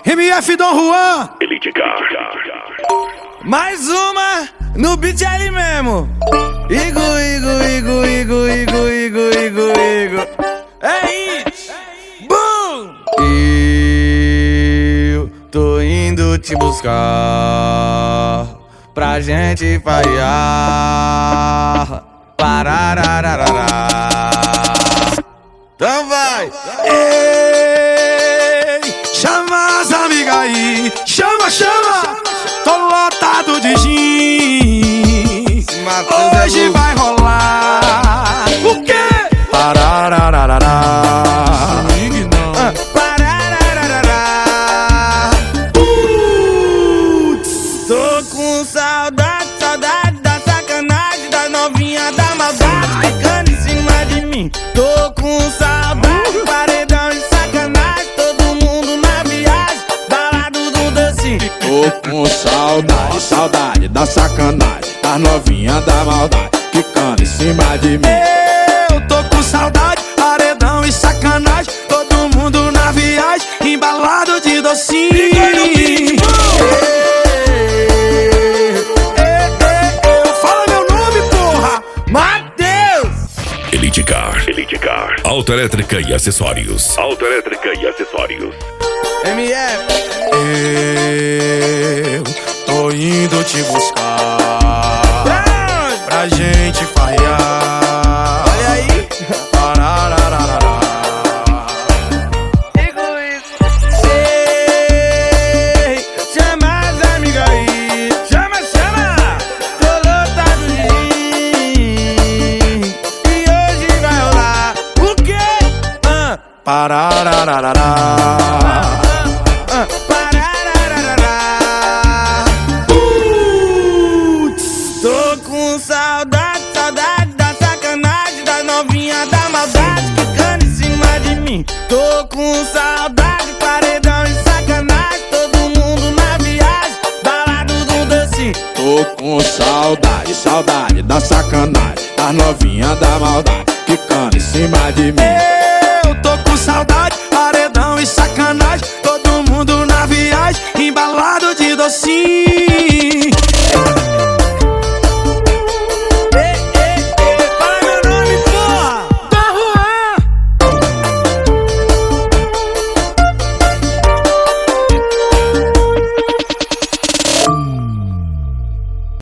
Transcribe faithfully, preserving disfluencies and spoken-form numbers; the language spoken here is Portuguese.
M F Dom Juan. Elite Car. Mais uma no beat ali mesmo. Igo, Igo, Igo, Igo, Igo, Igo, Igo, Igo. É isso. Boom! Eu tô indo te buscar pra gente falhar. Pararararará. Então vai. Ei, chama as amigas aí. Chama, chama. Tô lotado de gin. Hoje vai rolar. O quê? Pararararará. Ah, pararararará. Putz, tô com saudade, saudade da sacanagem, da novinha da maldade ficando em cima de mim. Tô com saudade, paredão e sacanagem, todo mundo na viagem, balado do docinho. Tô com saudade, saudade da sacanagem, das novinhas da maldade ficando em cima de mim. Eu tô com saudade, paredão e sacanagem, todo mundo na viagem, embalado de docinho. Ei, ei, ei, fala meu nome, porra! Mateus! Elite Car. Elite Car. Auto elétrica e acessórios. Auto elétrica e acessórios. M F. Eu tô indo te buscar Pra onde? pra gente farrear. Olha aí. Pararararará. Ei, chama as amigas aí. Chama, chama. Tô lotado de gin. E hoje vai rolar. O quê? Ah, Pararararará. ah, pararararará. Putz, Tô com saudade, saudade da sacanagem, da novinha da maldade ficando em cima de mim. Tô com saudade, paredão e sacanagem, todo mundo na viagem, balado do docinho. Tô com saudade, saudade da sacanagem, das novinhas da maldade ficando em cima de mim.